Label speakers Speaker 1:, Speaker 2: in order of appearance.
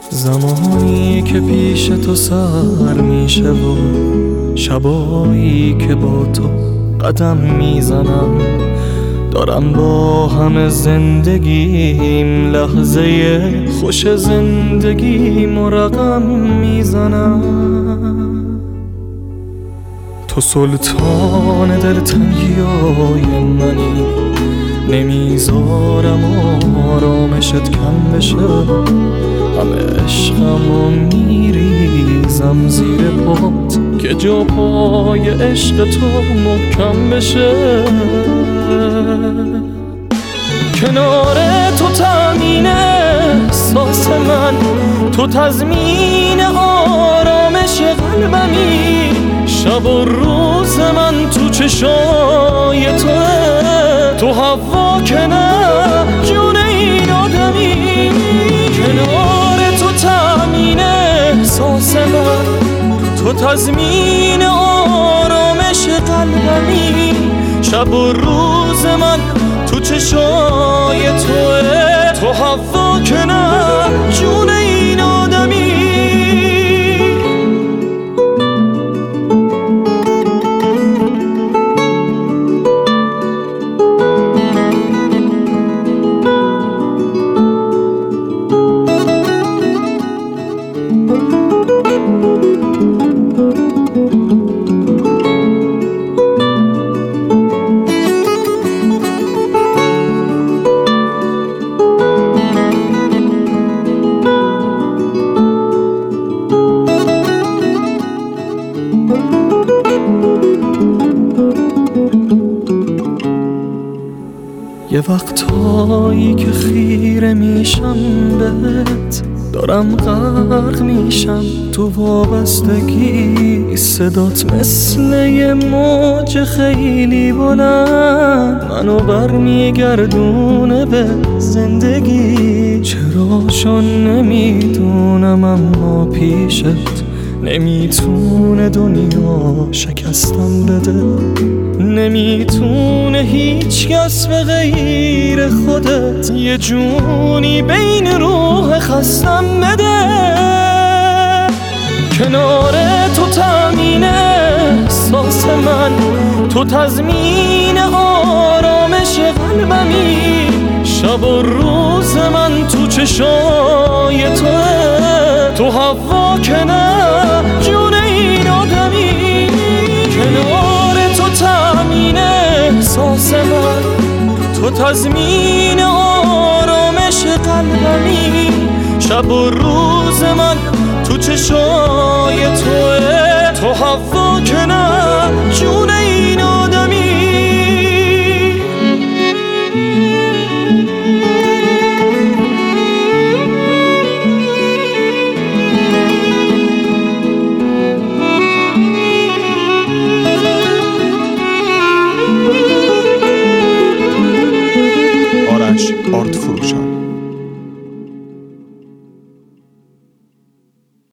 Speaker 1: زمانی که پیش تو سر میشه و شبایی که با تو قدم میزنم، دارم با همه زندگیم لحظه خوش زندگیم رقم میزنم. تو سلطان دلتنگیای منی، نمیذارم آرامشت کم بشه. همه عشقمو میریزم زیر پات که جا پای عشق تو محکم بشه. کنار تو تأمین احساس من، تو تضمین آرامش قلبمی. شب و روز من تو چشای توه، تو هوا که نه جون این آدمی. کنار تو تأمین احساس من، تو تضمین آرامش قلبمی. شب و روز من تو چشای توه، تو هوا که نه جون این آدمی. یه وقتایی که خیره میشم بهت، دارم غرق میشم تو وابستگی. صدات مثل یه موج خیلی بلند، منو برمیگردونه به زندگی. چرا چون نمیدونم اما پیشت نمیتونه دنیا شکستم بده. نمیتونه هیچ کس به غیر خودت یه جونی بین روح خستم بده. کنار تو تأمین احساس من، تو تضمین آرامش قلبمی. شب و روز من تو چشای توه، تو هوا که نه جون این آدمی. کنار تو تأمین احساس من، تو تضمین آرامش قلبمی. شب و روز من تو چشای توه، تو هوا که نه جون این آدمی.
Speaker 2: آرت فروشان.